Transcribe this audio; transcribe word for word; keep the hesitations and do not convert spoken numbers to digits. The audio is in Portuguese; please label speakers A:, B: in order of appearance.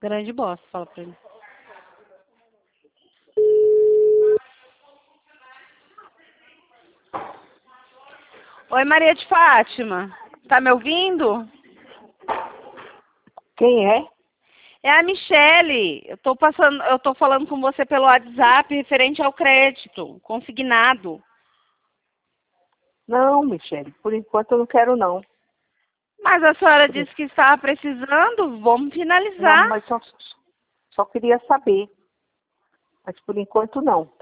A: Grande bosta, fala pra ele. Oi, Maria de Fátima. Tá me ouvindo?
B: Quem é?
A: É a Michele. Eu tô passando, eu tô falando com você pelo WhatsApp referente ao crédito consignado.
B: Não, Michele, por enquanto eu não quero não.
A: Mas a senhora
B: Por
A: disse que estava precisando. Vamos
B: Não,
A: finalizar.
B: mas só, só queria saber. Mas por enquanto não.